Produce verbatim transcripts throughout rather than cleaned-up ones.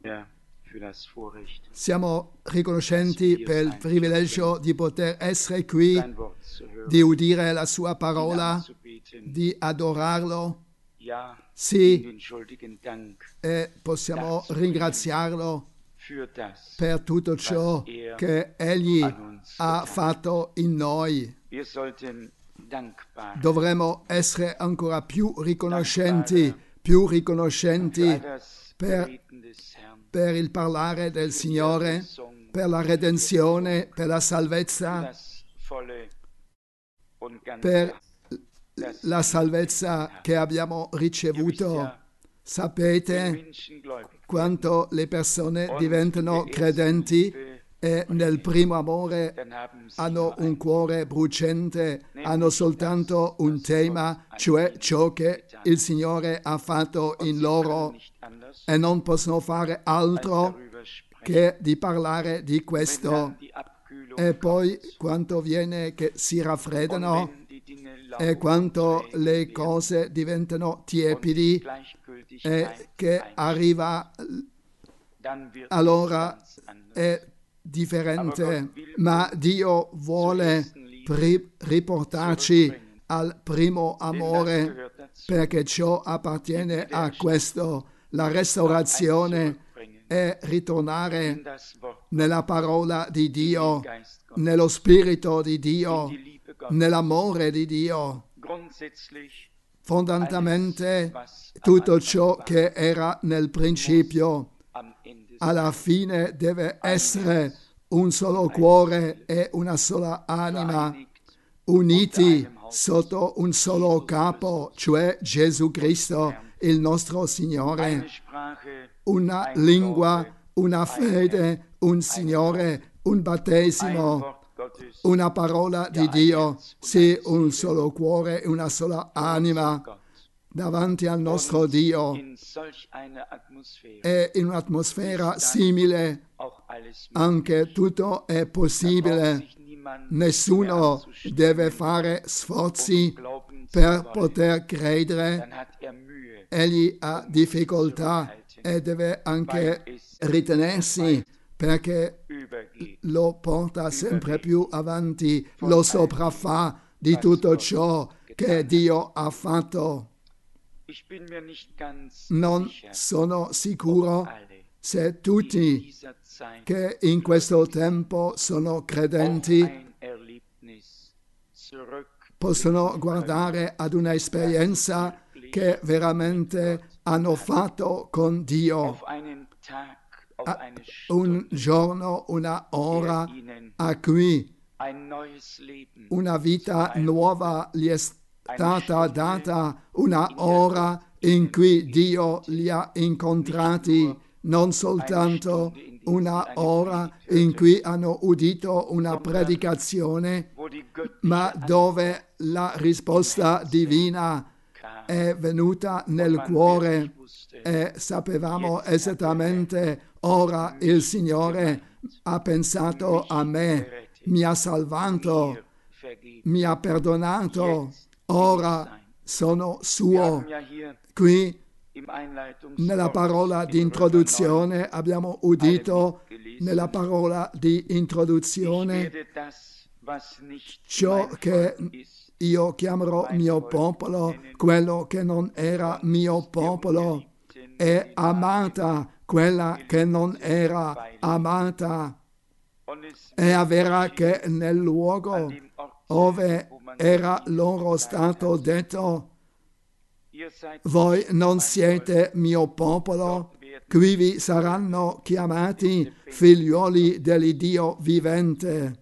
Siamo riconoscenti per il privilegio di poter essere qui, di udire la sua parola, di adorarlo. Sì, e possiamo ringraziarlo per tutto ciò che Egli ha fatto in noi. Dovremmo essere ancora più riconoscenti, più riconoscenti per, per il parlare del Signore, per la redenzione, per la salvezza, per la salvezza che abbiamo ricevuto. Sapete quanto le persone diventano credenti e nel primo amore hanno un cuore bruciante, hanno soltanto un tema, cioè ciò che il Signore ha fatto in loro, e non possono fare altro che di parlare di questo. E poi quanto viene che si raffreddano e quanto le cose diventano tiepidi e che arriva allora è differente, ma Dio vuole pri- riportarci al primo amore, perché ciò appartiene a questo, la restaurazione è ritornare nella parola di Dio, nello spirito di Dio, nell'amore di Dio. Fondamentalmente tutto ciò che era nel principio alla fine deve essere un solo cuore e una sola anima, uniti sotto un solo capo, cioè Gesù Cristo, il nostro Signore. Una lingua, una fede, un Signore, un battesimo, una parola di Dio, sì, un solo cuore e una sola anima davanti al nostro Dio. E in un'atmosfera simile anche tutto è possibile. Nessuno deve fare sforzi per poter credere. Egli ha difficoltà e deve anche ritenersi, perché lo porta sempre più avanti, lo sopraffa di tutto ciò che Dio ha fatto. Non sono sicuro se tutti che in questo tempo sono credenti possono guardare ad un'esperienza che veramente hanno fatto con Dio. Un giorno, una ora a cui una vita nuova gli è stata data, una ora in cui Dio li ha incontrati, non soltanto una ora in cui hanno udito una predicazione, ma dove la risposta divina è venuta nel cuore e sapevamo esattamente: ora il Signore ha pensato a me, mi ha salvato, mi ha perdonato, ora sono suo. Qui nella parola di introduzione abbiamo udito, nella parola di introduzione, ciò che io chiamerò mio popolo, quello che non era mio popolo, è amata quella che non era amata. È vera che nel luogo dove era loro stato detto: voi non siete mio popolo, qui vi saranno chiamati figlioli dell'Iddio vivente.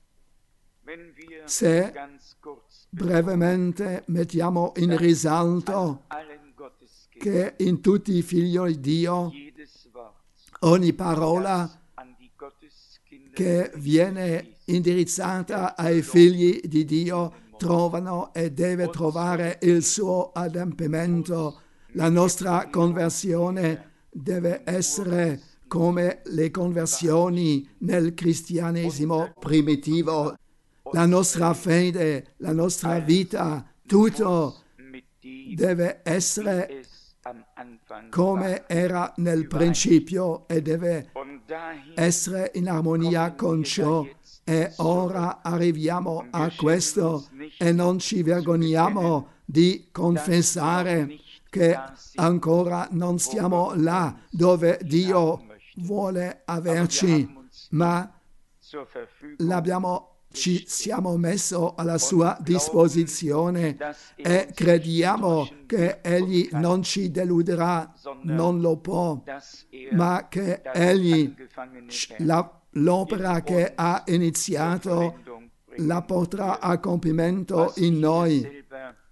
Se brevemente mettiamo in risalto che in tutti i figli di Dio ogni parola che viene indirizzata ai figli di Dio trovano e deve trovare il suo adempimento. La nostra conversione deve essere come le conversioni nel cristianesimo primitivo. La nostra fede, la nostra vita, tutto deve essere come era nel principio e deve essere in armonia con ciò. E ora arriviamo a questo e non ci vergogniamo di confessare che ancora non siamo là dove Dio vuole averci, ma l'abbiamo ci siamo messo alla sua disposizione e crediamo che Egli non ci deluderà, non lo può, ma che Egli la, l'opera che ha iniziato la porterà a compimento in noi.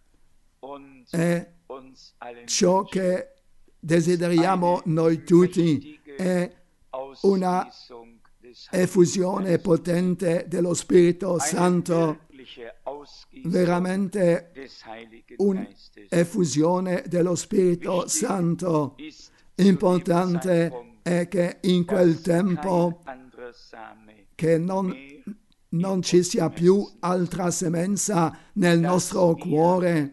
E ciò che desideriamo noi tutti è una effusione potente dello Spirito Santo, veramente un'effusione dello Spirito Santo. Importante è che in quel tempo che non, non ci sia più altra semenza nel nostro cuore,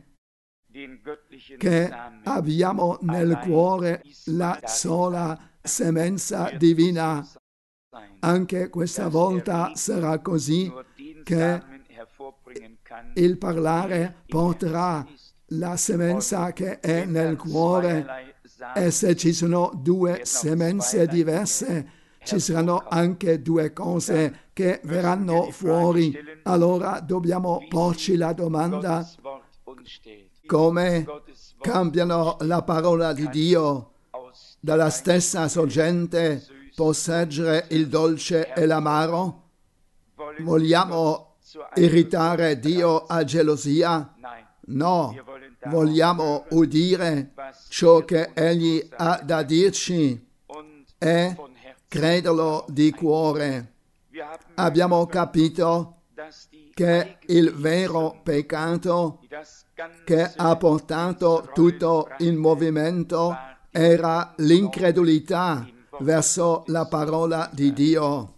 che abbiamo nel cuore la sola semenza divina. Anche questa volta sarà così, che il parlare porterà la semenza che è nel cuore, e se ci sono due semenze diverse, ci saranno anche due cose che verranno fuori. Allora dobbiamo porci la domanda: come cambiano la parola di Dio dalla stessa sorgente possegere il dolce e l'amaro? Vogliamo irritare Dio a gelosia? No, vogliamo udire ciò che Egli ha da dirci e crederlo di cuore. Abbiamo capito che il vero peccato che ha portato tutto in movimento era l'incredulità verso la parola di Dio.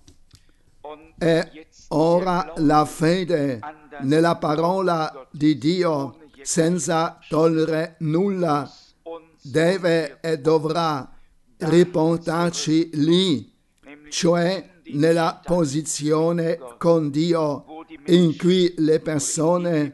E ora la fede nella parola di Dio, senza togliere nulla, deve e dovrà riportarci lì, cioè nella posizione con Dio in cui le persone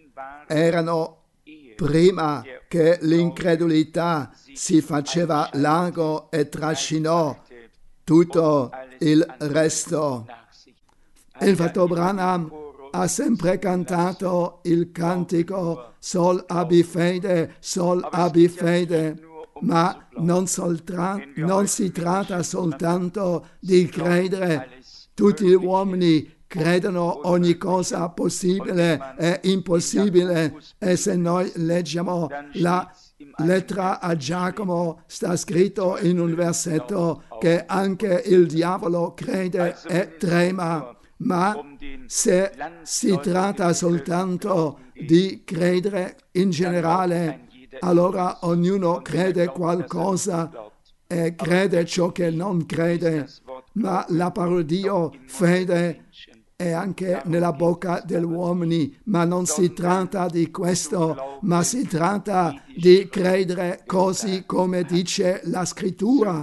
erano prima che l'incredulità si faceva largo e trascinò tutto il resto. Il fratello Branham ha sempre cantato il cantico Sol abbi fede, Sol abbi fede, ma non, soltra- non si tratta soltanto di credere. Tutti gli uomini credono ogni cosa possibile e impossibile, e se noi leggiamo la lettera a Giacomo sta scritto in un versetto che anche il diavolo crede e trema. Ma se si tratta soltanto di credere in generale, allora ognuno crede qualcosa e crede ciò che non crede. Ma la parola di Dio, fede, è anche nella bocca degli uomini, ma non si tratta di questo, ma si tratta di credere così come dice la Scrittura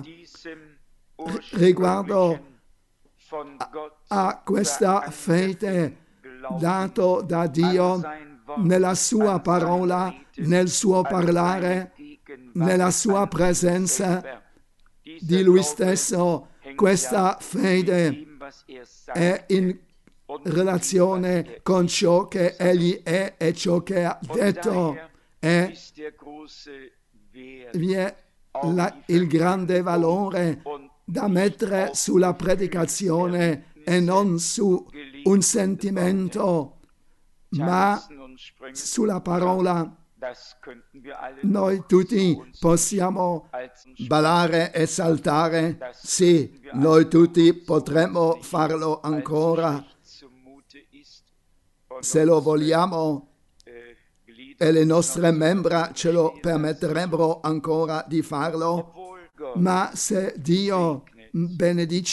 riguardo a questa fede dato da Dio nella sua parola, nel suo parlare, nella sua presenza di Lui stesso. Questa fede è in relazione con ciò che Egli è e ciò che ha detto, e vi è la, il grande valore da mettere sulla predicazione e non su un sentimento, ma sulla parola. Noi tutti possiamo ballare e saltare, sì, noi tutti potremmo farlo ancora se lo vogliamo, e le nostre membra ce lo permetterebbero ancora di farlo, ma se Dio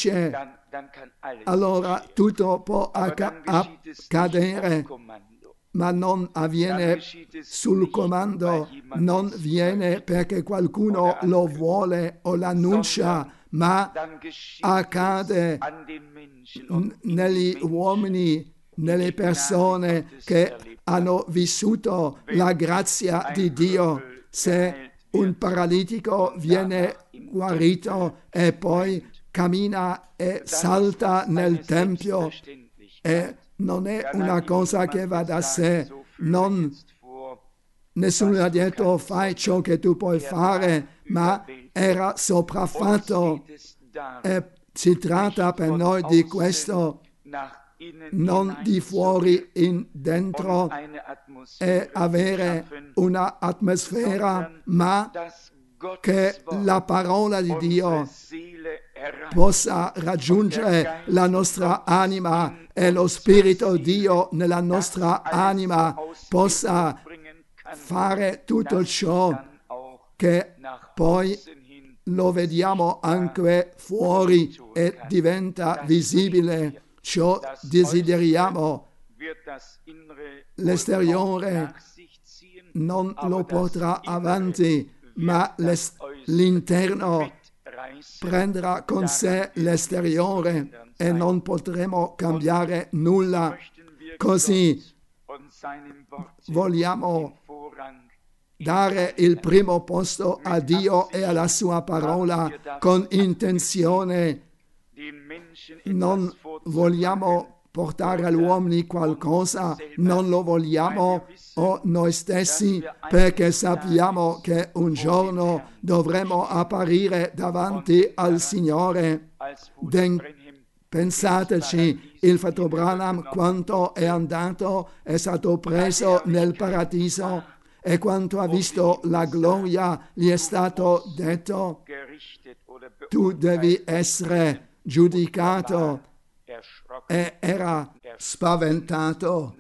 benedice, allora tutto può acc- accadere, ma non avviene sul comando, non viene perché qualcuno lo vuole o l'annuncia, ma accade negli uomini, nelle persone che hanno vissuto la grazia di Dio. Se un paralitico viene guarito e poi cammina e salta nel Tempio, e non è una cosa che va da sé, non, nessuno ha detto fai ciò che tu puoi fare, ma era sopraffatto, e si tratta per noi di questo, non di fuori in dentro e avere una atmosfera, ma che la parola di Dio possa raggiungere la nostra anima e lo Spirito di Dio nella nostra anima possa fare tutto ciò che poi lo vediamo anche fuori e diventa visibile. Ciò desideriamo. L'esteriore non lo porterà avanti, ma l'interno prenderà con sé l'esteriore e non potremo cambiare nulla. Così vogliamo dare il primo posto a Dio e alla sua parola con intenzione. Non vogliamo portare agli uomini qualcosa, non lo vogliamo o noi stessi, perché sappiamo che un giorno dovremo apparire davanti al Signore. Den- Pensateci, il fratello Branham quanto è andato, è stato preso nel paradiso e quanto ha visto la gloria gli è stato detto: tu devi essere giudicato, e era spaventato.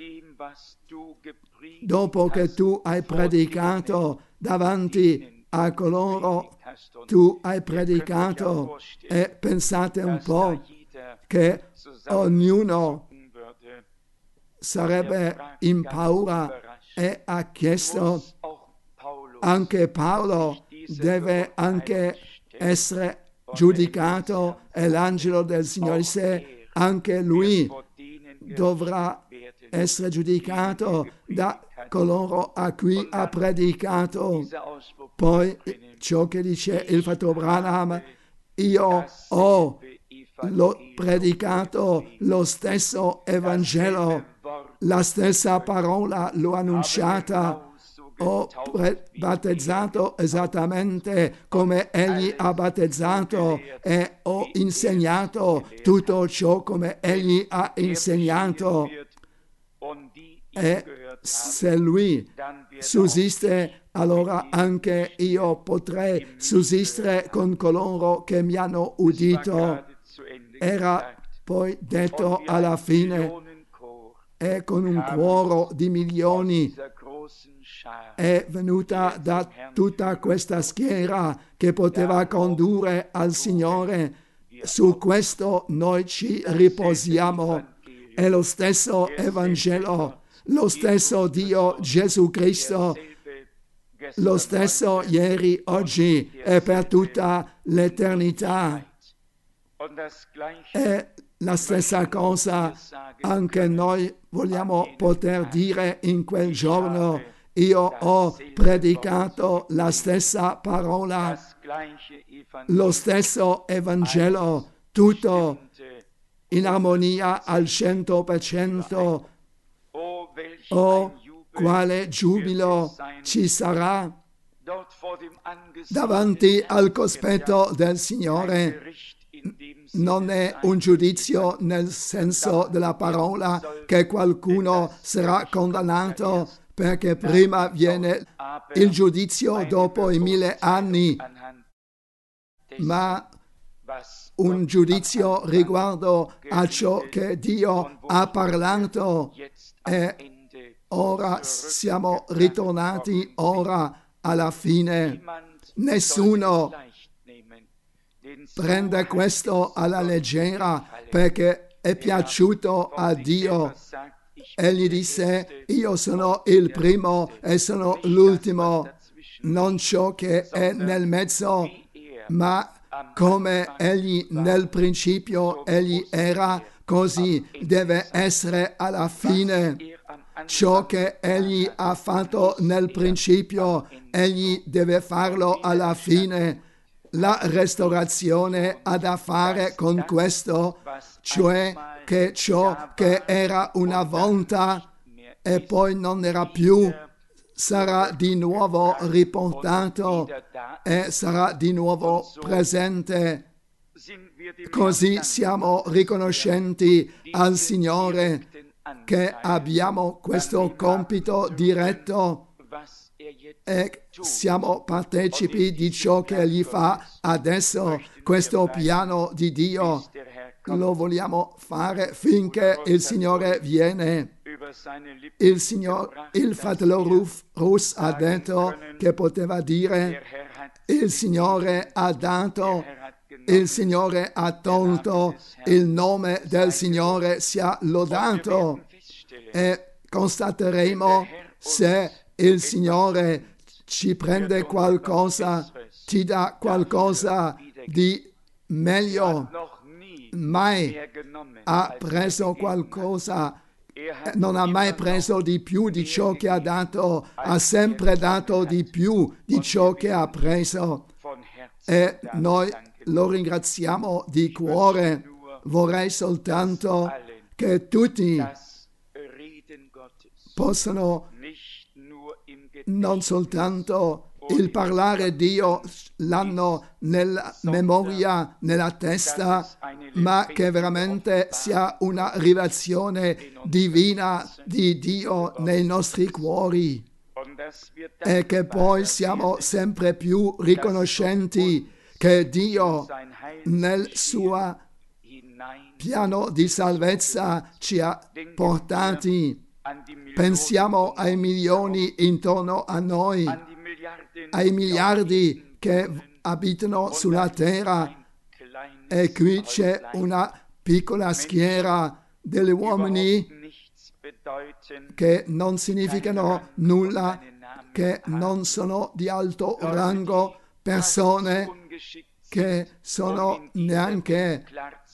Dopo che tu hai predicato davanti a coloro, tu hai predicato, e pensate un po' che ognuno sarebbe in paura e ha chiesto, anche Paolo deve anche essere giudicato, e l'angelo del Signore disse, anche lui dovrà essere giudicato da coloro a cui ha predicato. Poi ciò che dice il fratello Branham, io ho lo predicato lo stesso Evangelo, la stessa parola l'ho annunciata, ho pre- battezzato esattamente come egli ha battezzato e ho insegnato tutto ciò come egli ha insegnato. E se lui sussiste, allora anche io potrei sussistere con coloro che mi hanno udito. Era poi detto alla fine, e con un coro di milioni è venuta da tutta questa schiera che poteva condurre al Signore. Su questo noi ci riposiamo. È lo stesso Evangelo, lo stesso Dio Gesù Cristo, lo stesso ieri, oggi e per tutta l'eternità. E la stessa cosa anche noi vogliamo poter dire in quel giorno: io ho predicato la stessa parola, lo stesso Evangelo, tutto in armonia al cento per cento. Oh, quale giubilo ci sarà davanti al cospetto del Signore. Non è un giudizio nel senso della parola che qualcuno sarà condannato, perché prima viene il giudizio dopo i mille anni, ma un giudizio riguardo a ciò che Dio ha parlato, e ora siamo ritornati ora alla fine. Nessuno prende questo alla leggera, perché è piaciuto a Dio egli disse, io sono il primo e sono l'ultimo, non ciò che è nel mezzo, ma come egli nel principio egli era, così deve essere alla fine. Ciò che egli ha fatto nel principio, egli deve farlo alla fine. La restaurazione ha da fare con questo, cioè che ciò che era una volta e poi non era più, sarà di nuovo riportato e sarà di nuovo presente. Così siamo riconoscenti al Signore che abbiamo questo compito diretto e siamo partecipi di ciò che Egli fa adesso. Questo piano di Dio lo vogliamo fare finché il Signore viene. Il, signor, il fratello Ruf, Rus ha detto che poteva dire: il Signore ha dato, il Signore ha tolto, il nome del Signore sia lodato. E constateremo se il Signore ci prende qualcosa, ti dà qualcosa di meglio. Mai ha preso qualcosa, non ha mai preso di più di ciò che ha dato, ha sempre dato di più di ciò che ha preso. E noi lo ringraziamo di cuore. Vorrei soltanto che tutti possano non soltanto il parlare Dio l'hanno nella memoria, nella testa, ma che veramente sia una rivelazione divina di Dio nei nostri cuori e che poi siamo sempre più riconoscenti che Dio nel suo piano di salvezza ci ha portati. Pensiamo ai milioni intorno a noi, ai miliardi che abitano sulla terra, e qui c'è una piccola schiera degli uomini che non significano nulla, che non sono di alto rango, persone che sono neanche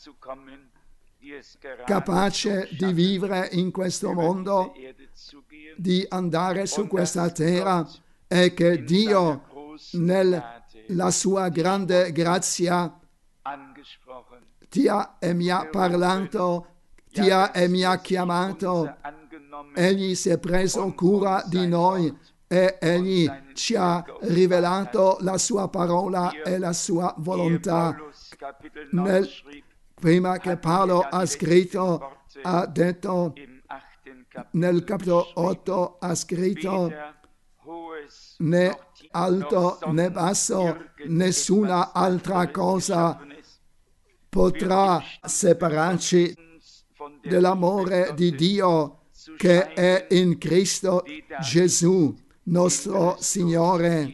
capace di vivere in questo mondo, di andare su questa terra, e che Dio nella sua grande grazia ti ha e mi ha parlato, ti ha e mi ha chiamato. Egli si è preso cura di noi e egli ci ha rivelato la sua parola e la sua volontà. Nel Prima che Paolo ha scritto, ha detto, nel capitolo otto ha scritto, né alto né basso, nessuna altra cosa potrà separarci dell'amore di Dio che è in Cristo Gesù, nostro Signore.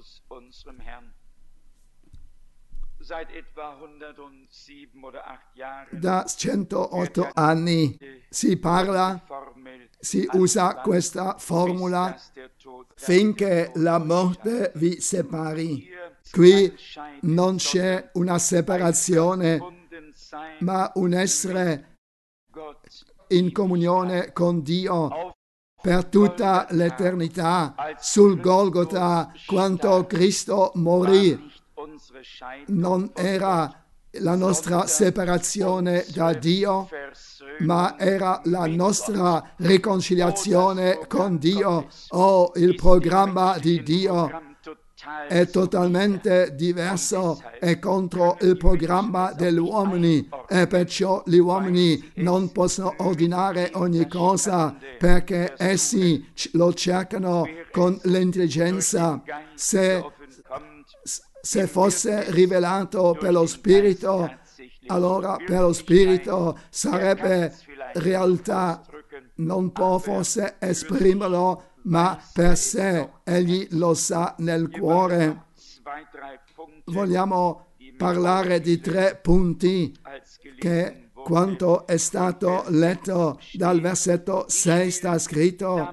Da centootto anni si parla, si usa questa formula: finché la morte vi separi. Qui non c'è una separazione, ma un essere in comunione con Dio per tutta l'eternità. Sul Golgota, quando Cristo morì, non era la nostra separazione da Dio, ma era la nostra riconciliazione con Dio. Oh, il programma di Dio è totalmente diverso, è contro il programma degli uomini, e perciò gli uomini non possono ordinare ogni cosa perché essi lo cercano con l'intelligenza. Se Se fosse rivelato per lo Spirito, allora per lo Spirito sarebbe realtà. Non può forse esprimerlo, ma per sé egli lo sa nel cuore. Vogliamo parlare di tre punti che quanto è stato letto dal versetto sei sta scritto: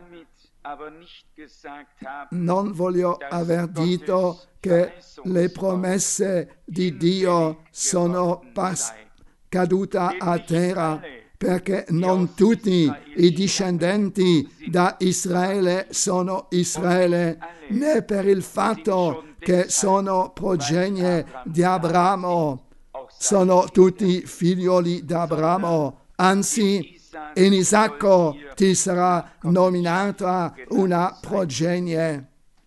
non voglio aver detto che le promesse di Dio sono pas- cadute a terra, perché non tutti i discendenti da Israele sono Israele, né per il fatto che sono progenie di Abramo, sono tutti figlioli di Abramo, anzi in Isacco ti sarà nominata una progenie.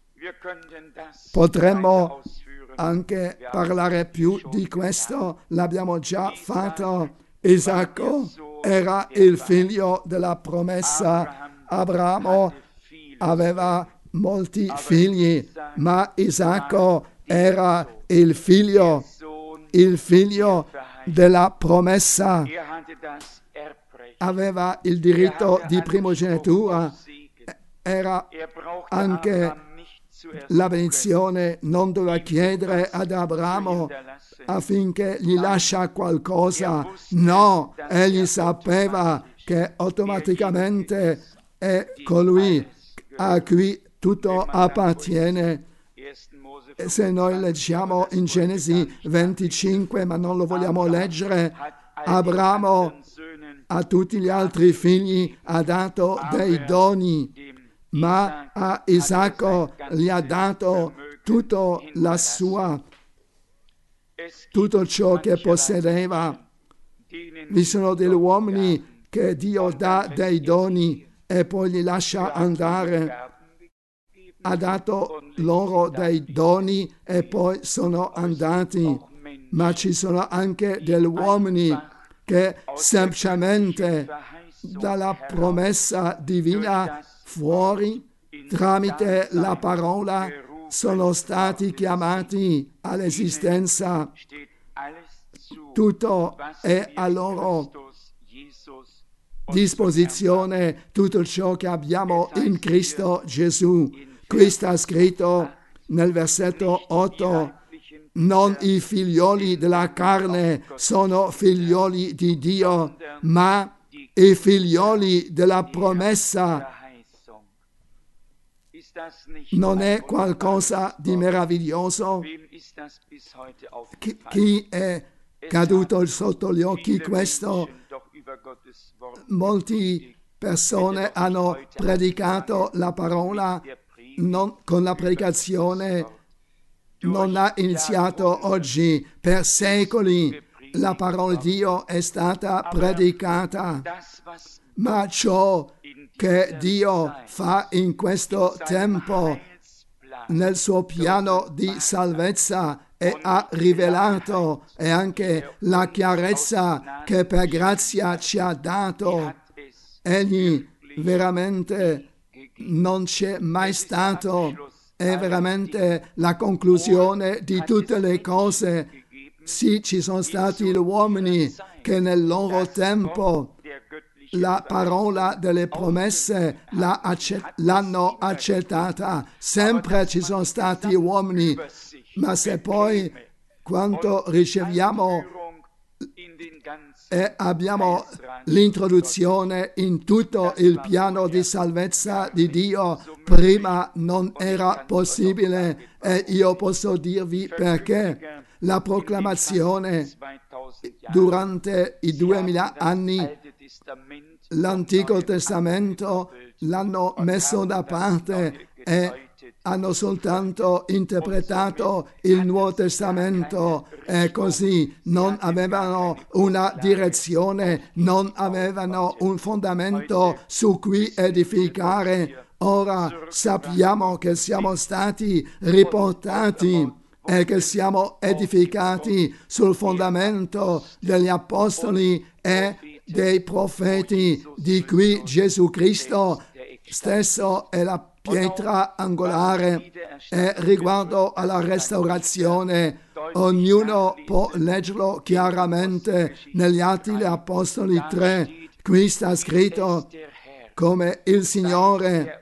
Potremmo anche parlare più di questo, l'abbiamo già fatto. Isacco era il figlio della promessa. Abramo aveva molti figli, ma Isacco era il figlio, il figlio della promessa. Aveva il diritto di primogenitura, era anche la benedizione, non doveva chiedere ad Abramo affinché gli lascia qualcosa. No, egli sapeva che automaticamente è colui a cui tutto appartiene. E se noi leggiamo in Genesi venticinque, ma non lo vogliamo leggere, Abramo a tutti gli altri figli ha dato dei doni, ma a Isacco gli ha dato tutto la sua, tutto ciò che possedeva. Vi sono degli uomini che Dio dà dei doni e poi li lascia andare. Ha dato loro dei doni e poi sono andati. Ma ci sono anche degli uomini che semplicemente dalla promessa divina fuori, tramite la parola, sono stati chiamati all'esistenza. Tutto è a loro disposizione, tutto ciò che abbiamo in Cristo Gesù. Qui sta scritto nel versetto otto: non i figlioli della carne sono figlioli di Dio, ma i figlioli della promessa. Non è qualcosa di meraviglioso? Chi, chi è caduto sotto gli occhi questo? Molte persone hanno predicato la parola, non, con la predicazione non ha iniziato oggi, per secoli la parola di Dio è stata predicata, ma ciò che Dio fa in questo tempo nel suo piano di salvezza e ha rivelato, e anche la chiarezza che per grazia ci ha dato. Egli veramente non c'è mai stato, è veramente la conclusione di tutte le cose. Sì, ci sono stati gli uomini che nel loro tempo la parola delle promesse l'hanno accettata. Sempre ci sono stati uomini, ma se poi quando riceviamo e abbiamo l'introduzione in tutto il piano di salvezza di Dio, prima non era possibile, e io posso dirvi perché. La proclamazione durante i duemila anni, l'Antico Testamento l'hanno messo da parte e hanno soltanto interpretato il Nuovo Testamento, e così non avevano una direzione, non avevano un fondamento su cui edificare. Ora sappiamo che siamo stati riportati e che siamo edificati sul fondamento degli apostoli e dei profeti, di cui Gesù Cristo stesso è la pietra angolare. E riguardo alla restaurazione, ognuno può leggerlo chiaramente negli Atti degli Apostoli tre. Qui sta scritto come il Signore,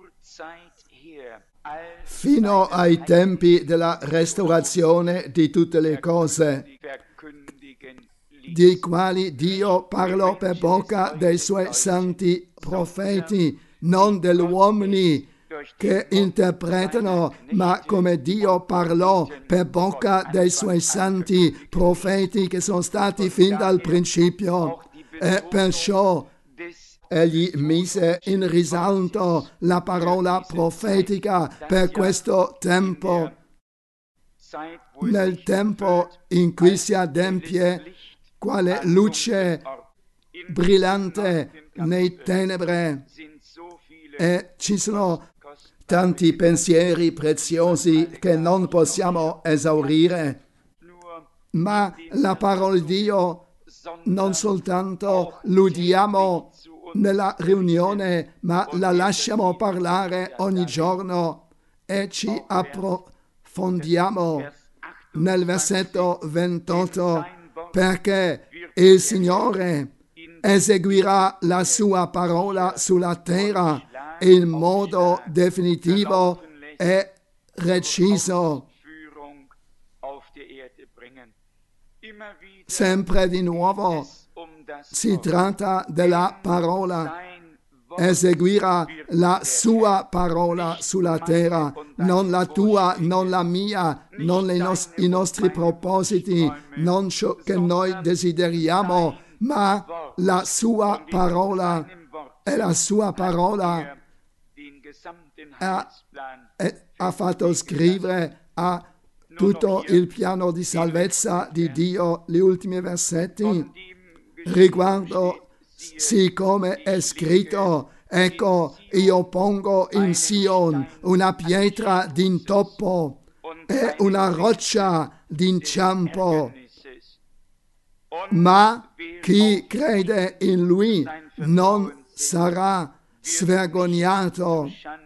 fino ai tempi della restaurazione di tutte le cose, di quali Dio parlò per bocca dei suoi santi profeti, non degli uomini che interpretano, ma come Dio parlò per bocca dei suoi santi profeti che sono stati fin dal principio. E perciò Egli mise in risalto la parola profetica per questo tempo, nel tempo in cui si adempie quale luce brillante nei tenebre, e ci sono tanti pensieri preziosi che non possiamo esaurire, ma la parola di Dio non soltanto l'udiamo nella riunione, ma la lasciamo parlare ogni giorno e ci approfondiamo nel versetto ventotto, perché il Signore eseguirà la sua parola sulla terra in modo definitivo e preciso. Sempre di nuovo si tratta della parola. Eseguirà la sua parola sulla terra, non la tua, non la mia, non le nos- i nostri propositi, non ciò che noi desideriamo, ma la sua parola. E la sua parola ha, ha fatto scrivere a tutto il piano di salvezza di Dio gli ultimi versetti riguardo, siccome è scritto: ecco, io pongo in Sion una pietra d'intoppo e una roccia d'inciampo, ma chi crede in Lui non sarà svergognato.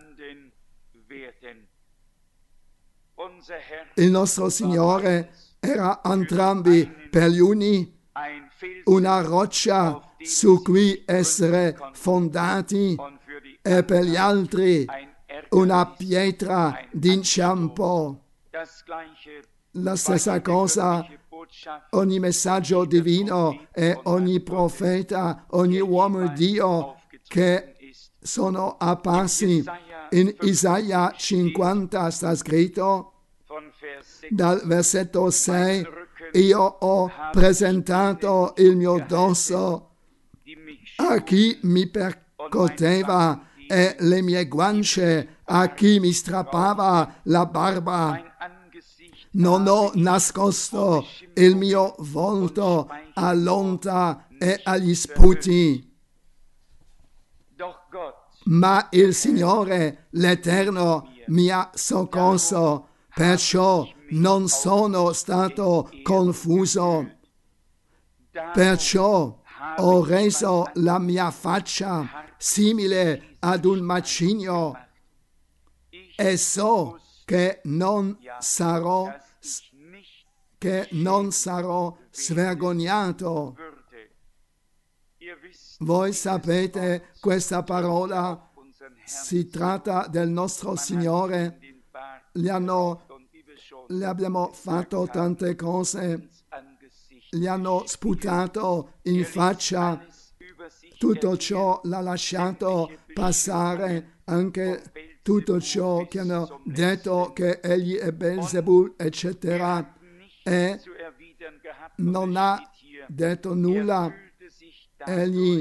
Il nostro Signore era entrambi, per gli uni una roccia su cui essere fondati e per gli altri una pietra d'inciampo. La stessa cosa, ogni messaggio divino e ogni profeta, ogni uomo di Dio che sono apparsi. In Isaia cinquanta sta scritto, dal versetto sei: io ho presentato il mio dorso a chi mi percoteva e le mie guance a chi mi strappava la barba. Non ho nascosto il mio volto all'onta e agli sputi. Ma il Signore, l'Eterno, mi ha soccorso, perciò non sono stato confuso. Perciò ho reso la mia faccia simile ad un macigno e so che non sarò, che non sarò svergognato. Voi sapete, questa parola si tratta del nostro Signore. Gli, hanno, gli abbiamo fatto tante cose, gli hanno sputato in faccia, tutto ciò l'ha lasciato passare, anche tutto ciò che hanno detto che egli è Belzebul, eccetera, e non ha detto nulla. Egli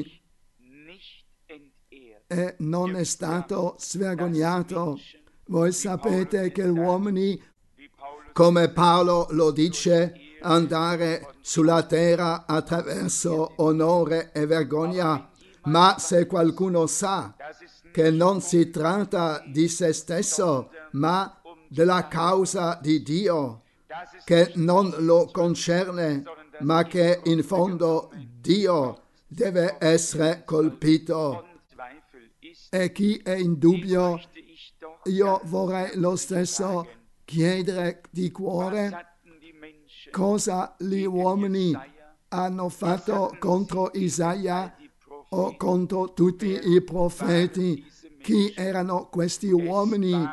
e non è stato svergognato. Voi sapete che gli uomini, come Paolo lo dice, andare sulla terra attraverso onore e vergogna, ma se qualcuno sa che non si tratta di se stesso, ma della causa di Dio, che non lo concerne, ma che in fondo Dio deve essere colpito. E chi è in dubbio, io vorrei lo stesso chiedere di cuore cosa gli uomini hanno fatto contro Isaia o contro tutti i profeti. Chi erano questi uomini?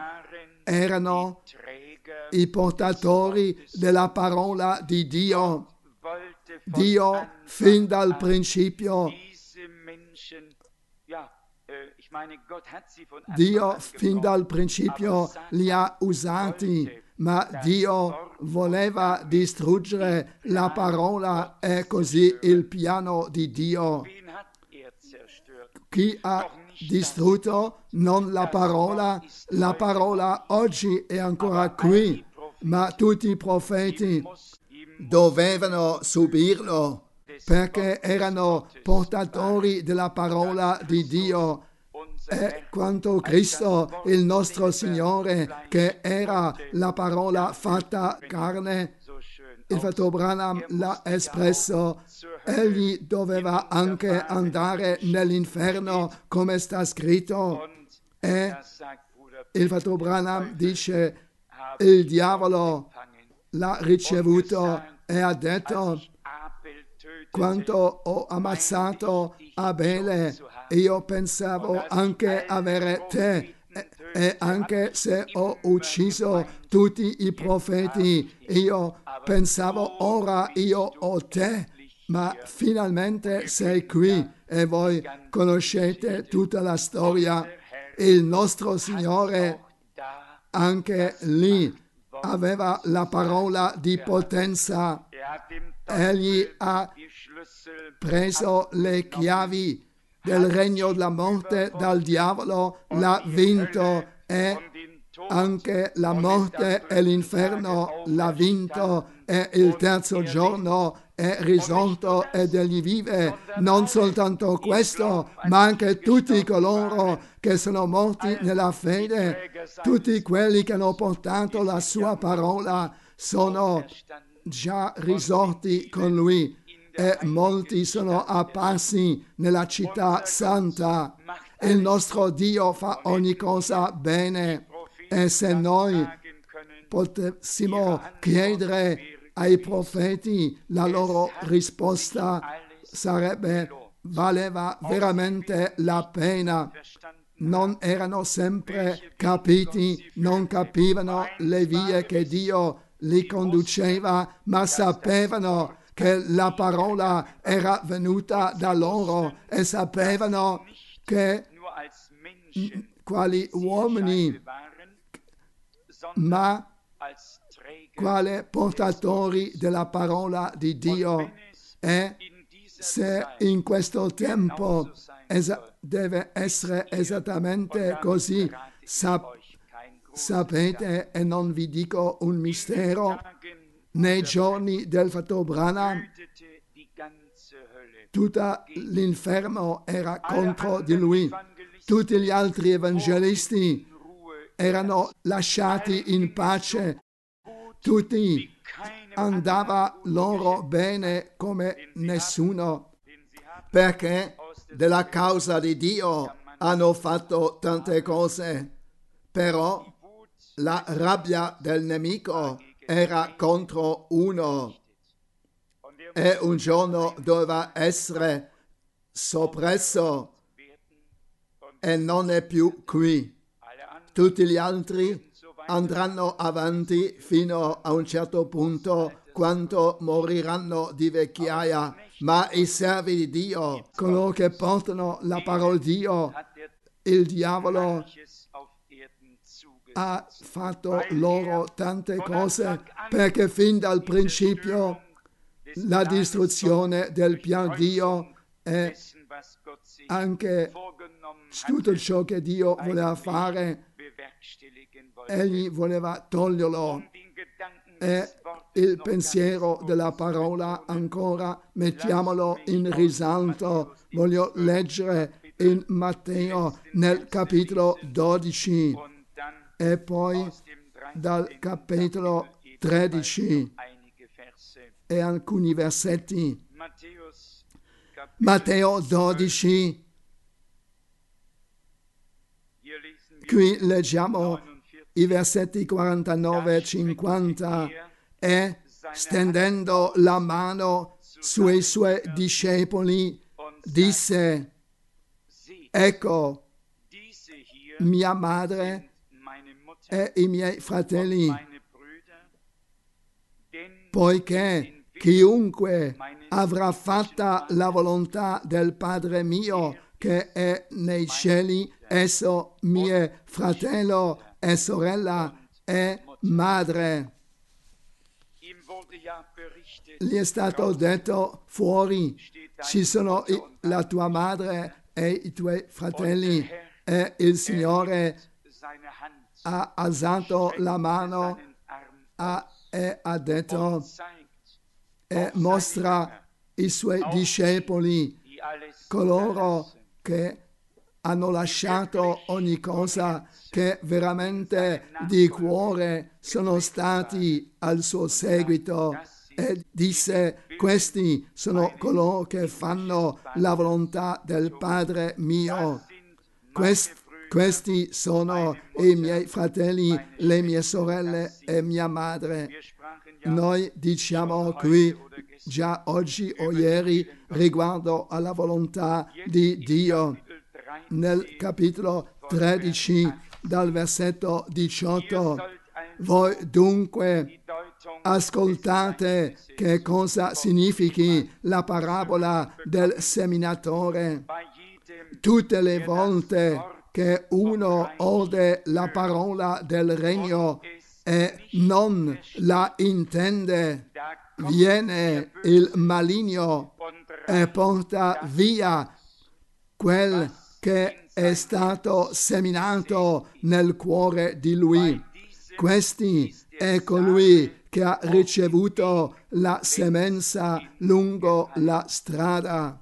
Erano i portatori della parola di Dio. Dio fin dal principio Dio fin dal principio li ha usati, ma Dio voleva distruggere la parola, è così il piano di Dio. Chi ha distrutto non la parola, la parola oggi è ancora qui, ma tutti i profeti dovevano subirlo perché erano portatori della parola di Dio. È quanto Cristo, il nostro Signore, che era la parola fatta carne, il fratello Branham l'ha espresso, egli doveva anche andare nell'inferno, come sta scritto, e il fratello Branham dice, il diavolo l'ha ricevuto e ha detto, quando ho ammazzato Abele, io pensavo anche avere te, e, e anche se ho ucciso tutti i profeti, io pensavo ora io ho te, ma finalmente sei qui e voi conoscete tutta la storia. Il nostro Signore anche lì aveva la parola di potenza. Egli ha preso le chiavi del regno della morte dal diavolo, l'ha vinto e anche la morte e l'inferno l'ha vinto e il terzo giorno è risorto ed egli vive. Non soltanto questo, ma anche tutti coloro che sono morti nella fede, tutti quelli che hanno portato la sua parola sono già risorti con lui e molti sono apparsi nella città santa. Il nostro Dio fa ogni cosa bene e se noi potessimo chiedere ai profeti, la loro risposta sarebbe valeva veramente la pena. Non erano sempre capiti, non capivano le vie che Dio li conduceva, ma sapevano che la parola era venuta da loro e sapevano che quali uomini, ma quali portatori della parola di Dio. E se in questo tempo esa- deve essere esattamente così, sap- sapete, e non vi dico un mistero, nei giorni del fratello Branham tutto l'inferno era contro di lui. Tutti gli altri evangelisti erano lasciati in pace. Tutti andava loro bene come nessuno, perché della causa di Dio hanno fatto tante cose, però la rabbia del nemico era contro uno e un giorno doveva essere soppresso e non è più qui. Tutti gli altri andranno avanti fino a un certo punto quando moriranno di vecchiaia, ma i servi di Dio, coloro che portano la parola di Dio, il diavolo ha fatto loro tante cose, perché fin dal principio la distruzione del piano Dio e anche tutto ciò che Dio voleva fare, egli voleva toglierlo. E il pensiero della parola ancora mettiamolo in risalto. Voglio leggere in Matteo nel capitolo dodici e poi dal capitolo tredici e alcuni versetti. Matteo dodici, qui leggiamo i versetti quarantanove e cinquanta, e stendendo la mano sui suoi discepoli disse: ecco mia madre e i miei fratelli, poiché chiunque avrà fatta la volontà del Padre mio che è nei cieli, esso mio fratello e sorella e madre. Gli è stato detto: fuori ci sono i, la tua madre e i tuoi fratelli, e il Signore ha alzato la mano a, e ha detto e mostra i suoi discepoli, coloro che hanno lasciato ogni cosa, che veramente di cuore sono stati al suo seguito, e disse: questi sono coloro che fanno la volontà del Padre mio. Quest, questi sono i miei fratelli, le mie sorelle e mia madre. Noi diciamo qui già oggi o ieri riguardo alla volontà di Dio. Nel capitolo tredici, dal versetto diciotto, voi dunque ascoltate che cosa significhi la parabola del seminatore. Tutte le volte che uno ode la parola del regno e non la intende, viene il maligno e porta via quel che è stato seminato nel cuore di lui. Questi è colui che ha ricevuto la semenza lungo la strada.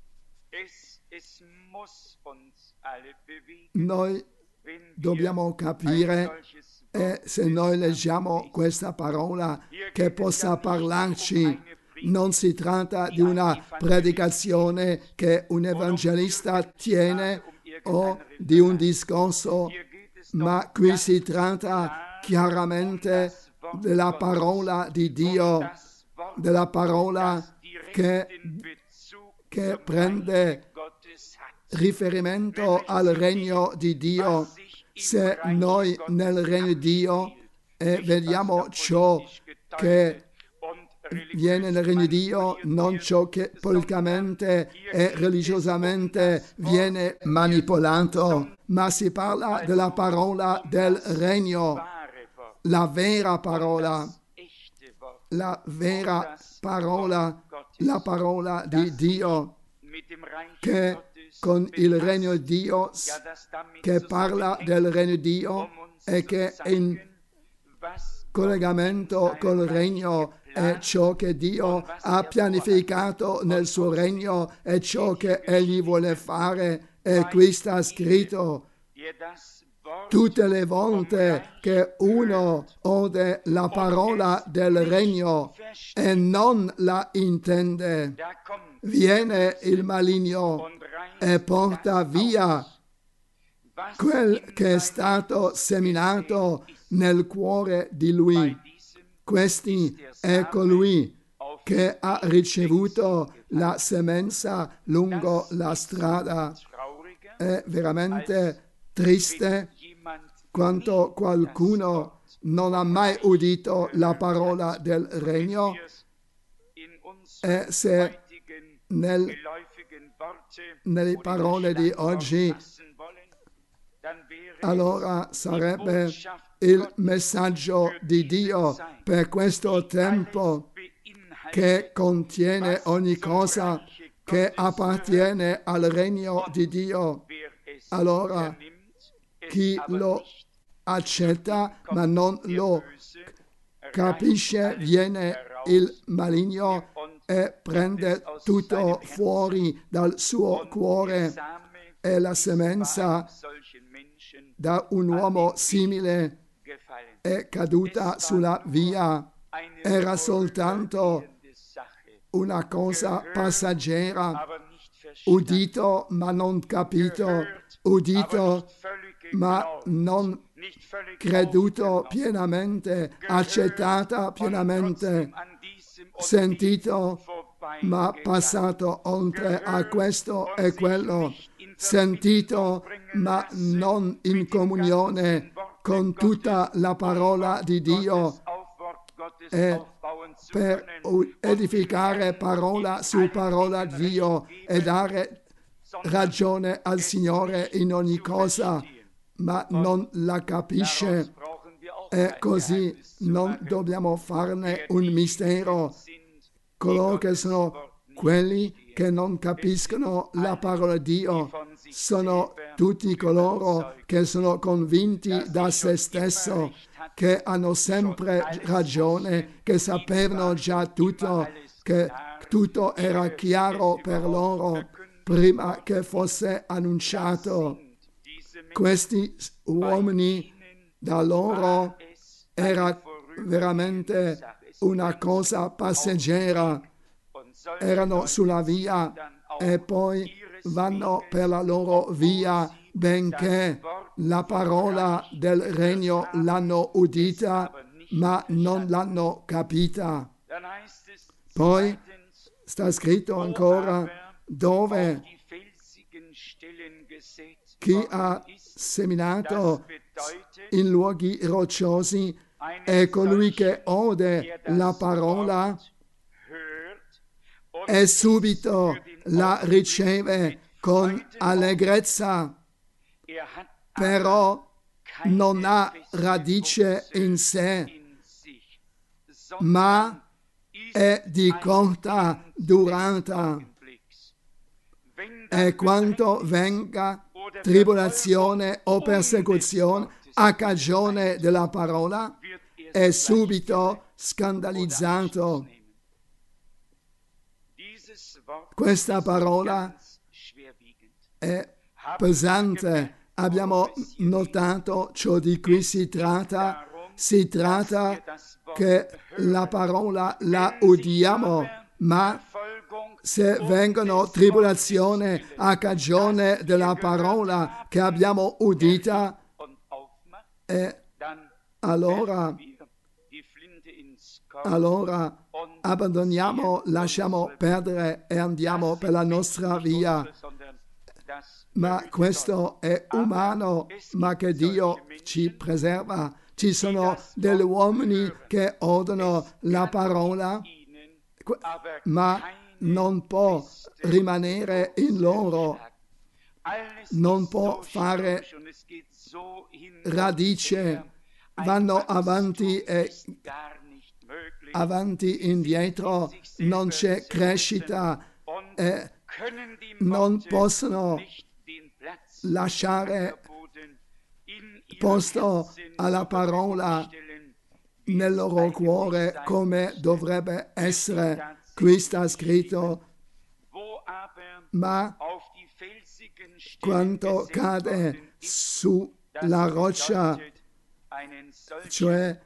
Noi dobbiamo capire, e se noi leggiamo questa parola, che possa parlarci. Non si tratta di una predicazione che un evangelista tiene o di un discorso, ma qui si tratta chiaramente della parola di Dio, della parola che, che prende riferimento al regno di Dio. Se noi nel regno di Dio eh, vediamo ciò che viene nel regno di Dio, non ciò che politicamente e religiosamente viene manipolato, ma si parla della parola del regno, la vera parola, la vera parola, la parola di Dio, che con il regno di Dio, che parla del regno di Dio e che in collegamento col regno è ciò che Dio ha pianificato nel suo regno, è ciò che Egli vuole fare. E qui sta scritto: tutte le volte che uno ode la parola del regno e non la intende, viene il maligno e porta via quel che è stato seminato nel cuore di lui. Questi è colui che ha ricevuto la semenza lungo la strada. È veramente triste quanto qualcuno non ha mai udito la parola del regno, e se nel, nelle parole di oggi, allora sarebbe il messaggio di Dio per questo tempo, che contiene ogni cosa che appartiene al regno di Dio. Allora chi lo accetta ma non lo capisce, viene il maligno e prende tutto fuori dal suo cuore, e la semenza da un uomo simile è caduta sulla via. Era soltanto una cosa passeggera, udito ma non capito, udito ma non creduto pienamente, accettata pienamente, sentito ma passato oltre a questo e quello, sentito ma non in comunione con tutta la parola di Dio, e per edificare parola su parola di Dio e dare ragione al Signore in ogni cosa, ma non la capisce, e così non dobbiamo farne un mistero. Coloro che sono quelli che non capiscono la parola di Dio sono tutti coloro che sono convinti da se stesso, che hanno sempre ragione, che sapevano già tutto, che tutto era chiaro per loro prima che fosse annunciato. Questi uomini, da loro era veramente una cosa passeggera, erano sulla via e poi vanno per la loro via, benché la parola del regno l'hanno udita, ma non l'hanno capita. Poi sta scritto ancora, dove chi ha seminato in luoghi rocciosi è colui che ode la parola e subito la riceve con allegrezza, però non ha radice in sé, ma è di corta durata. E quando venga tribolazione o persecuzione a cagione della parola, è subito scandalizzato. Questa parola è pesante. Abbiamo notato ciò di cui si tratta. Si tratta che la parola la udiamo, ma se vengono tribolazioni a cagione della parola che abbiamo udita, e allora, allora abbandoniamo, lasciamo perdere e andiamo per la nostra via. Ma questo è umano, ma che Dio ci preserva. Ci sono degli uomini che odono la parola, ma non può rimanere in loro, non può fare radice, vanno avanti e avanti indietro, non c'è crescita e non possono lasciare posto alla parola nel loro cuore come dovrebbe essere. Qui sta scritto, ma quando cade sulla roccia, cioè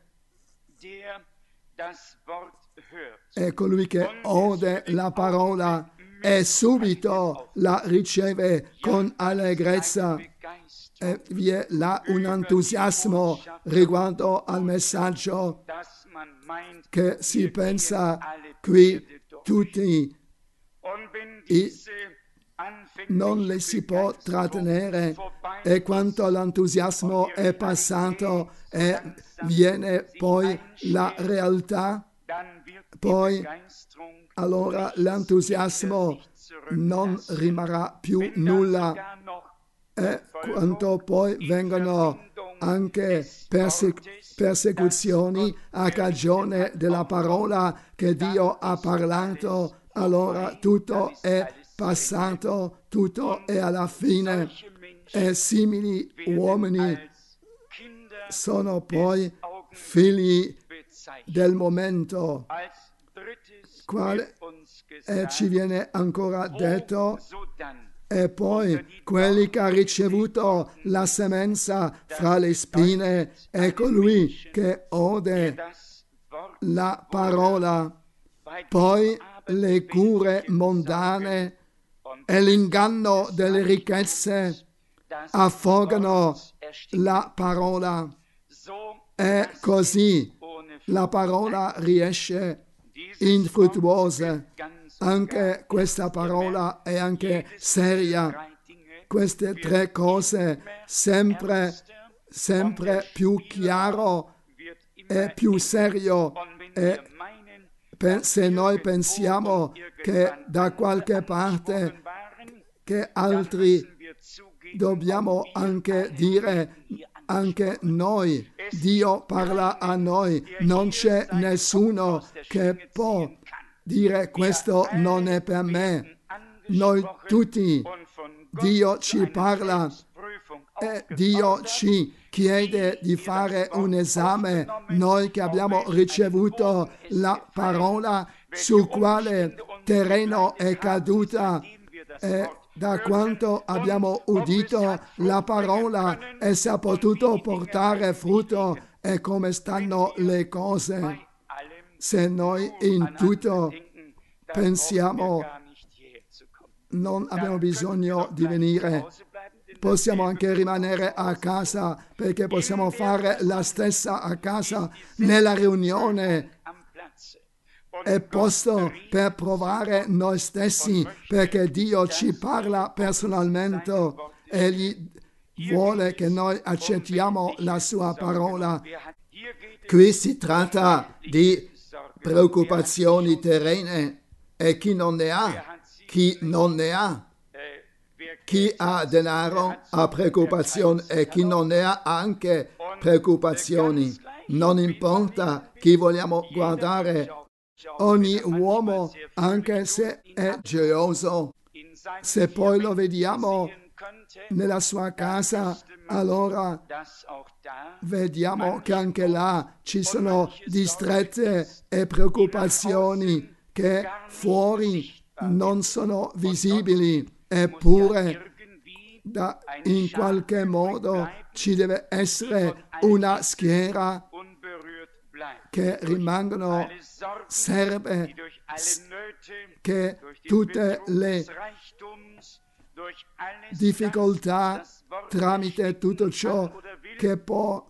è colui che ode la parola e subito la riceve con allegrezza, e vi è là un entusiasmo riguardo al messaggio che si pensa qui tutti i, non le si può trattenere, e quanto l'entusiasmo è passato e viene poi la realtà, poi allora l'entusiasmo non rimarrà più nulla, e quando poi vengono anche perse- persecuzioni a cagione della parola che Dio ha parlato, allora tutto è passato, tutto è alla fine, e simili uomini sono poi figli del momento. Quale, e ci viene ancora detto, e poi quelli che ha ricevuto la semenza fra le spine è colui che ode la parola, poi le cure mondane e l'inganno delle ricchezze affogano la parola, e così la parola riesce infruttuosa. Anche questa parola è anche seria. Queste tre cose sempre, sempre più chiaro e più serio e se noi pensiamo che da qualche parte che altri dobbiamo anche dire anche noi, Dio parla a noi, non c'è nessuno che può dire questo non è per me. Noi tutti, Dio ci parla e Dio ci chiede di fare un esame. Noi che abbiamo ricevuto la parola, su quale terreno è caduta, e da quanto abbiamo udito la parola, essa ha potuto portare frutto, e come stanno le cose. Se noi in tutto pensiamo non abbiamo bisogno di venire, possiamo anche rimanere a casa, perché possiamo fare la stessa a casa. Nella riunione è posto per provare noi stessi, perché Dio ci parla personalmente. Egli vuole che noi accettiamo la sua parola. Qui si tratta di preoccupazioni terrene, e chi non ne ha, chi non ne ha. Chi ha denaro ha preoccupazioni, e chi non ne ha anche preoccupazioni. Non importa chi vogliamo guardare, ogni uomo, anche se è gioioso, se poi lo vediamo nella sua casa, allora vediamo che anche là ci sono distrette e preoccupazioni che fuori non sono visibili. Eppure, da, in qualche modo ci deve essere una schiera che rimangono serbe, che tutte le difficoltà, tramite tutto ciò che può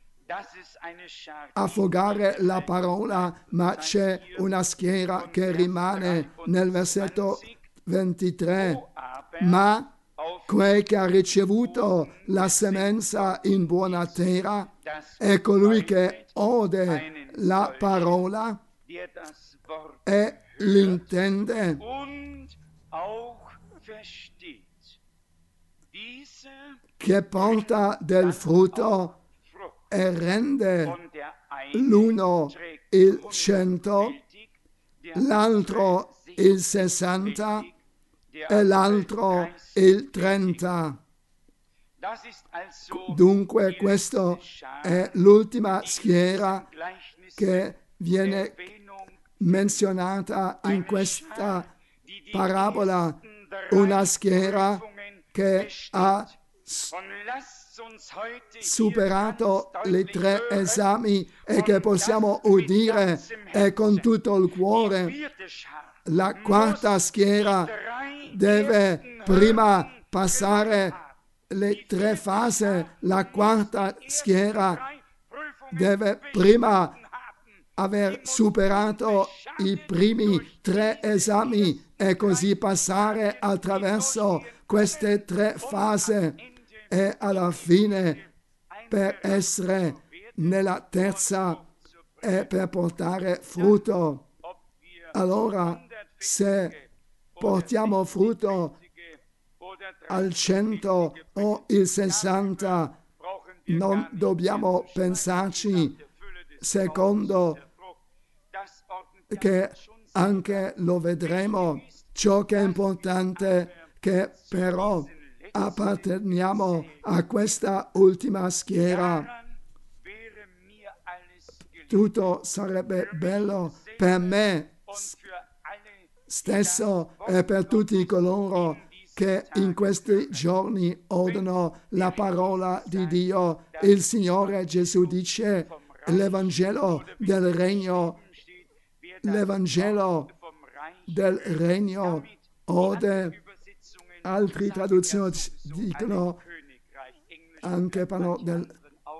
affogare la parola, ma c'è una schiera che rimane nel versetto ventitré. Ma quel che ha ricevuto la semenza in buona terra è colui che ode la parola e l'intende, che porta del frutto e rende l'uno il cento, l'altro il sessanta e l'altro il trenta. Dunque questa è l'ultima schiera che viene menzionata in questa parabola, una schiera che ha superato i tre esami e che possiamo udire e con tutto il cuore. La quarta schiera deve prima passare le tre fasi. La quarta schiera deve prima aver superato i primi tre esami e così passare attraverso queste tre fasi e alla fine per essere nella terza e per portare frutto. Allora, se portiamo frutto al cento o il sessanta, non dobbiamo pensarci, secondo che anche lo vedremo. Ciò che è importante è che però apparteniamo a questa ultima schiera. Tutto sarebbe bello per me stesso e per tutti coloro che in questi giorni odono la parola di Dio. Il Signore Gesù dice: l'Evangelo del Regno, l'Evangelo del Regno ode. Altre traduzioni dicono anche parlano del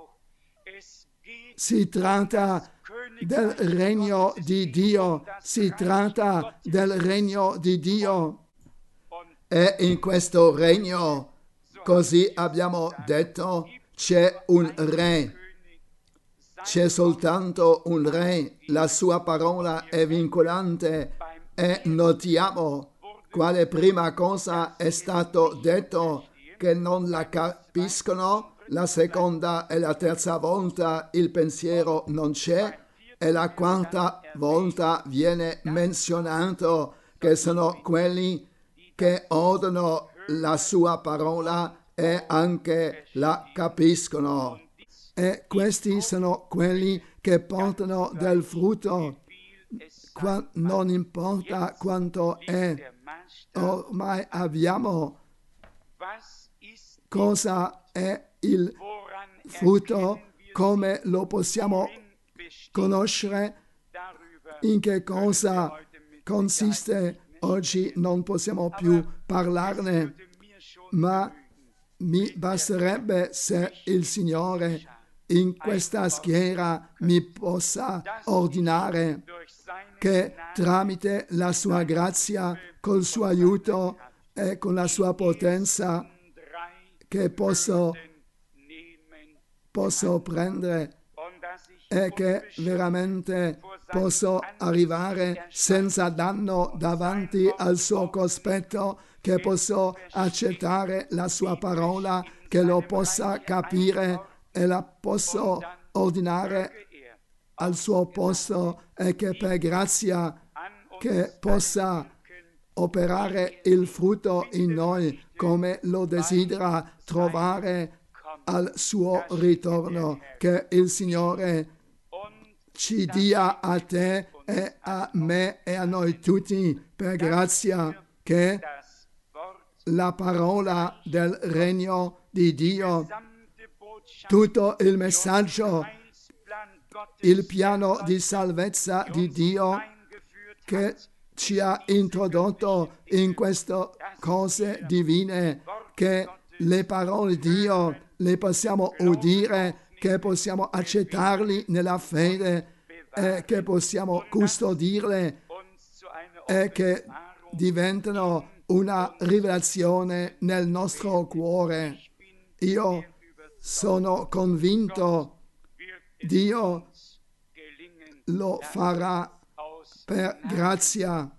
si tratta del regno di Dio, si tratta del regno di Dio. E in questo regno, così abbiamo detto, c'è un re. c'è soltanto un re, la sua parola è vincolante e notiamo quale prima cosa è stato detto, che non la capiscono, la seconda e la terza volta il pensiero non c'è e la quarta volta viene menzionato che sono quelli che odono la sua parola e anche la capiscono. E questi sono quelli che portano del frutto. Qua non importa quanto è, ormai abbiamo cosa è il frutto, come lo possiamo conoscere, in che cosa consiste. Oggi non possiamo più parlarne, ma mi basterebbe se il Signore in questa schiera mi possa ordinare che tramite la sua grazia, col suo aiuto e con la sua potenza, che posso, posso prendere e che veramente posso arrivare senza danno davanti al suo cospetto, che posso accettare la sua parola, che lo possa capire e la posso ordinare al suo posto e che per grazia che possa operare il frutto in noi come lo desidera trovare al suo ritorno. Che il Signore ci dia a te e a me e a noi tutti per grazia che la parola del regno di Dio, tutto il messaggio, il piano di salvezza di Dio che ci ha introdotto in queste cose divine, che le parole di Dio le possiamo udire, che possiamo accettarli nella fede e che possiamo custodirle e che diventano una rivelazione nel nostro cuore. Io sono convinto Dio lo farà per grazia.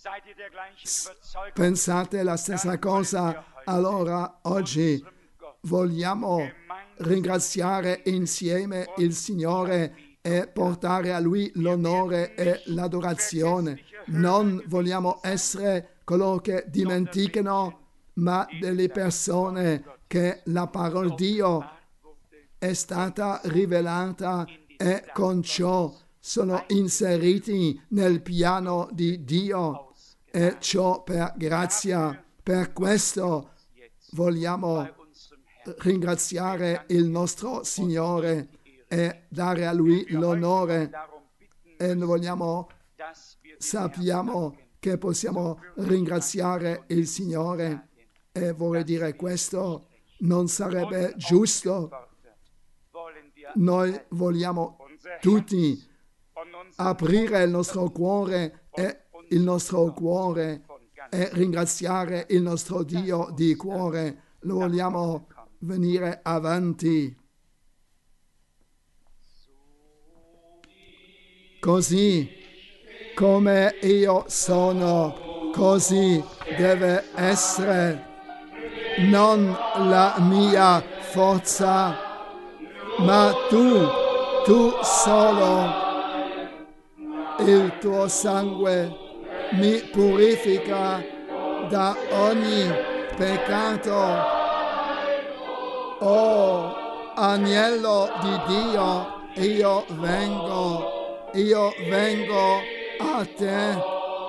Pensate la stessa cosa? Allora oggi vogliamo ringraziare insieme il Signore e portare a Lui l'onore e l'adorazione. Non vogliamo essere coloro che dimenticano, ma delle persone che la parola di Dio è stata rivelata e con ciò sono inseriti nel piano di Dio, e ciò per grazia. Per questo vogliamo ringraziare il nostro Signore e dare a Lui l'onore, e vogliamo, sappiamo che possiamo ringraziare il Signore, e vorrei dire questo, non sarebbe giusto. Noi vogliamo tutti aprire il nostro cuore e il nostro cuore e ringraziare il nostro Dio di cuore. Lo vogliamo venire avanti. Così come io sono, così deve essere. Non la mia forza, ma tu, tu solo. Il tuo sangue mi purifica da ogni peccato. Oh, agnello di Dio, io vengo, io vengo a te.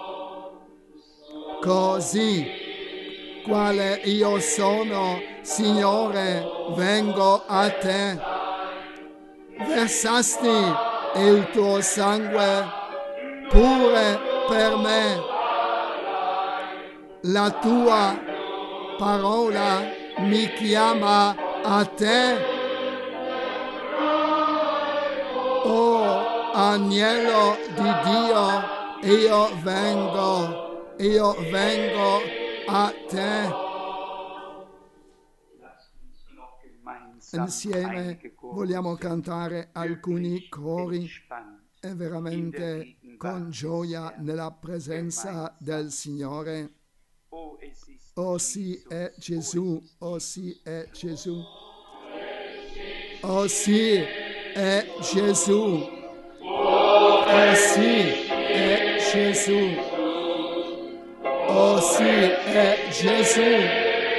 Così, quale io sono, Signore, vengo a te. Versasti il tuo sangue pure per me. La tua parola mi chiama a te. Oh, agnello di Dio, io vengo, io vengo a te. insieme vogliamo cantare alcuni cori e veramente con gioia nella presenza del Signore. Oh sì, è Gesù, oh sì, è Gesù. Oh sì, è Gesù. Oh sì, è Gesù. Oh sì, è Gesù.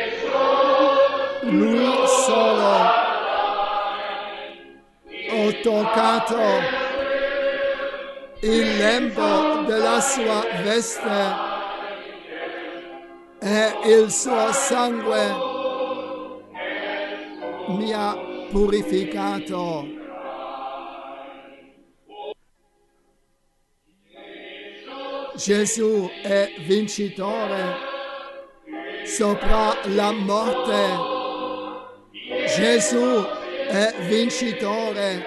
Lui solo. Ho toccato il lembo della sua veste e il suo sangue mi ha purificato. Gesù è vincitore sopra la morte. Gesù è vincitore.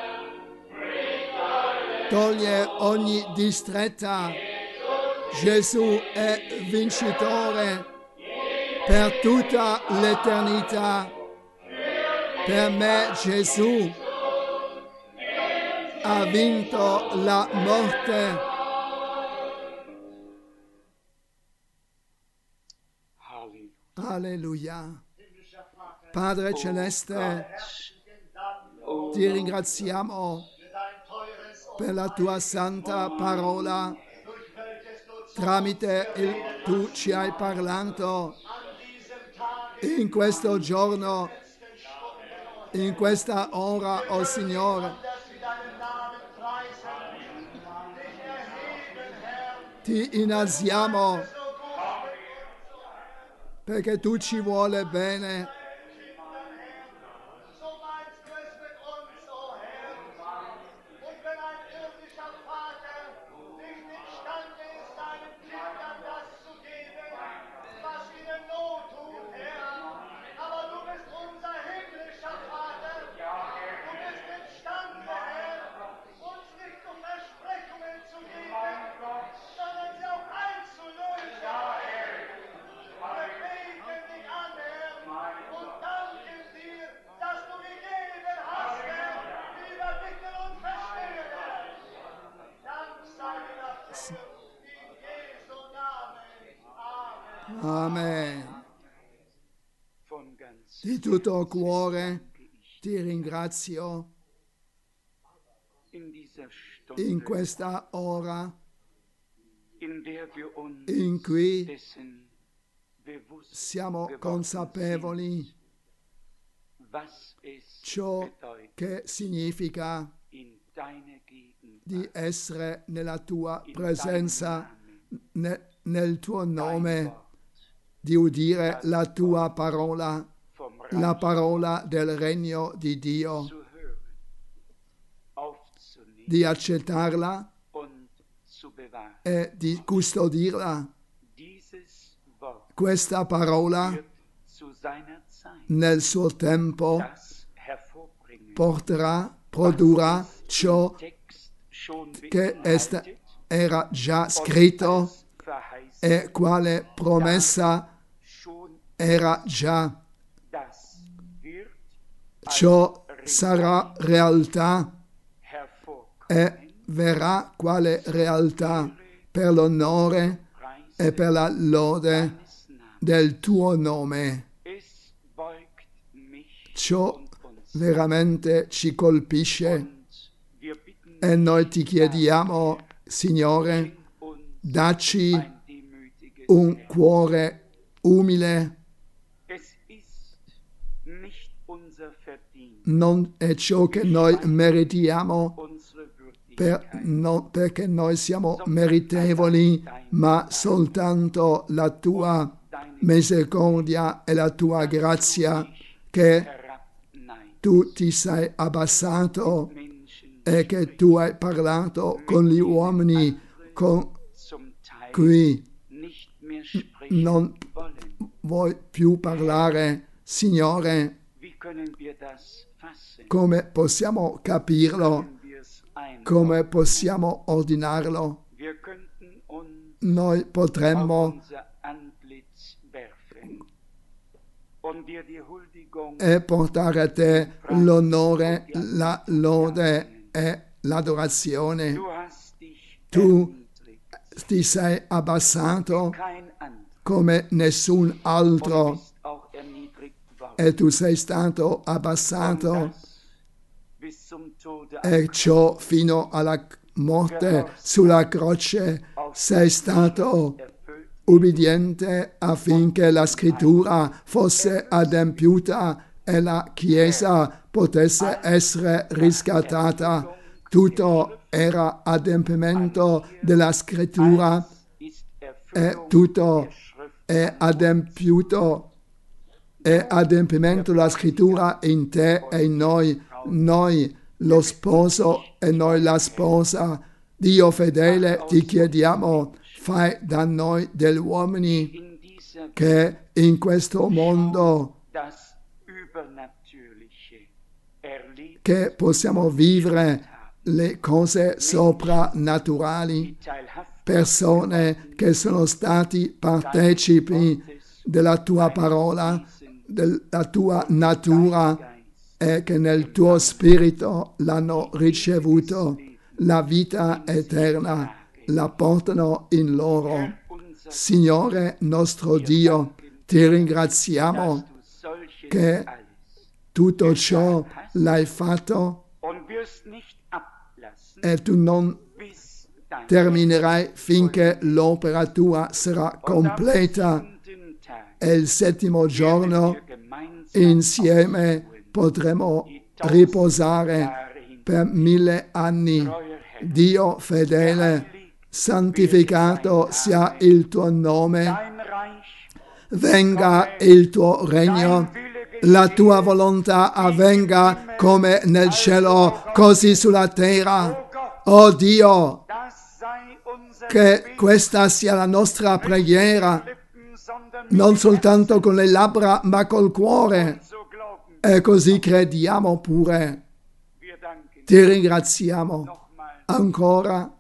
Toglie ogni distretta. Gesù è vincitore per tutta l'eternità. Per me Gesù ha vinto la morte. Alleluia. Padre Celeste, ti ringraziamo per la tua santa parola, tramite il tu ci hai parlato in questo giorno, in questa ora, oh Signore. Ti innalziamo perché tu ci vuole bene. Amen. Di tutto cuore ti ringrazio in questa ora in cui siamo consapevoli ciò che significa di essere nella tua presenza, ne, nel tuo nome, di udire la tua parola, la parola del regno di Dio, di accettarla e di custodirla. Questa parola nel suo tempo porterà, produrrà ciò che est, era già scritto e quale promessa era già. Ciò sarà realtà e verrà quale realtà per l'onore e per la lode del tuo nome. Ciò veramente ci colpisce e noi ti chiediamo, Signore, dacci un cuore umile. Non è ciò che noi meritiamo, per, no, perché noi siamo meritevoli, ma soltanto la tua misericordia e la tua grazia, che tu ti sei abbassato e che tu hai parlato con gli uomini con cui non vuoi più parlare. Signore, come possiamo capirlo? Come possiamo ordinarlo? Noi potremmo e portare a te l'onore, la lode e l'adorazione. Tu ti sei abbassato come nessun altro e tu sei stato abbassato e ciò fino alla morte sulla croce sei stato ubbidiente affinché la scrittura fosse adempiuta e la Chiesa potesse essere riscattata. Tutto era adempimento della scrittura e tutto è adempiuto, è adempimento della scrittura in te e in noi, noi lo sposo e noi la sposa. Dio fedele, ti chiediamo, fai da noi degli uomini che in questo mondo che possiamo vivere le cose soprannaturali, persone che sono stati partecipi della tua parola, della tua natura e che nel tuo spirito l'hanno ricevuto, la vita eterna la portano in loro. Signore nostro Dio, ti ringraziamo che tutto ciò l'hai fatto e tu non terminerai finché l'opera tua sarà completa e il settimo giorno insieme potremo riposare per mille anni. Dio fedele, santificato sia il tuo nome, venga il tuo regno, la tua volontà avvenga come nel cielo, così sulla terra. Oh Dio, che questa sia la nostra preghiera, non soltanto con le labbra, ma col cuore. E così crediamo pure. Ti ringraziamo ancora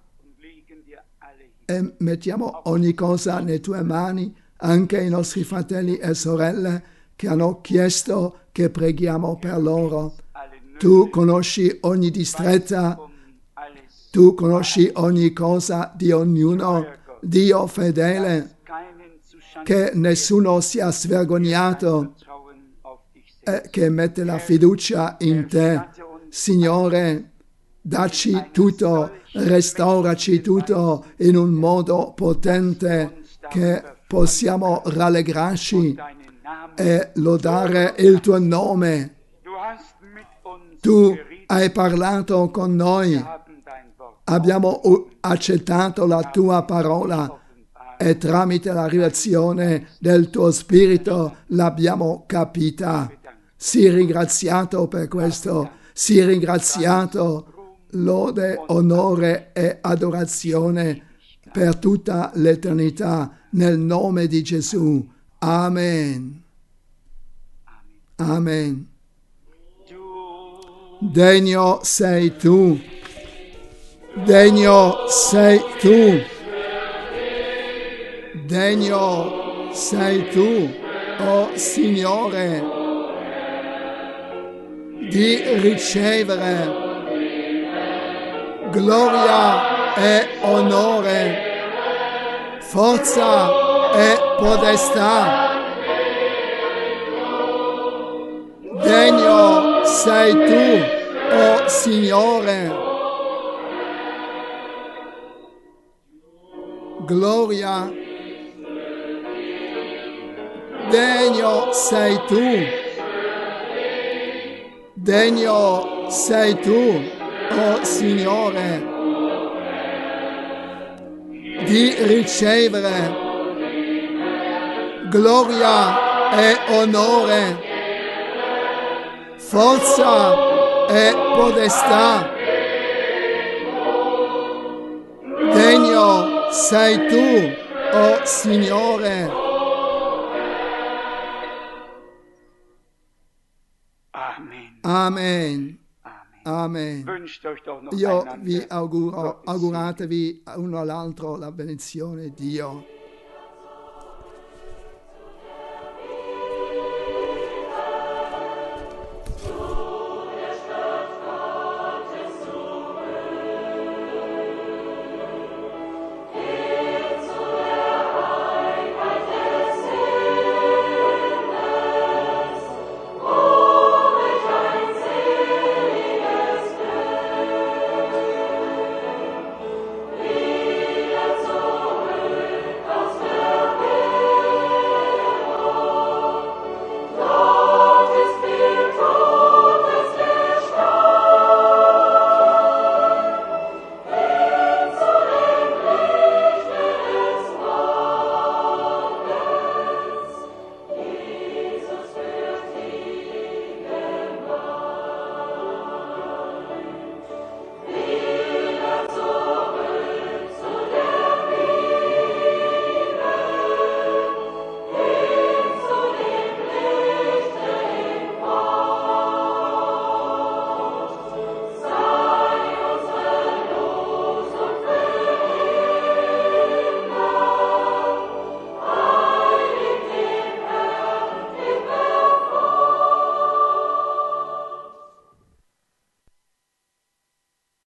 e mettiamo ogni cosa nelle tue mani, anche i nostri fratelli e sorelle che hanno chiesto che preghiamo per loro. Tu conosci ogni distretta, tu conosci ogni cosa di ognuno. Dio fedele, che nessuno sia svergognato e che mette la fiducia in te. Signore, dacci tutto, restauraci tutto in un modo potente che possiamo rallegrarci e lodare il tuo nome. Tu hai parlato con noi, abbiamo accettato la tua parola e tramite la rivelazione del tuo spirito l'abbiamo capita. Sii ringraziato per questo, sii ringraziato, lode, onore e adorazione per tutta l'eternità, nel nome di Gesù. Amen. Amen. Degno sei tu, degno sei tu, degno sei tu, oh Signore, di ricevere gloria e onore, forza e podestà. Degno sei tu, oh Signore, gloria, degno sei tu, degno sei tu, oh Signore, di ricevere gloria e onore, forza e podestà. Degno sei tu, oh Signore. Amen. Amen. Amen. Io vi auguro, auguratevi uno all'altro la benedizione di Dio.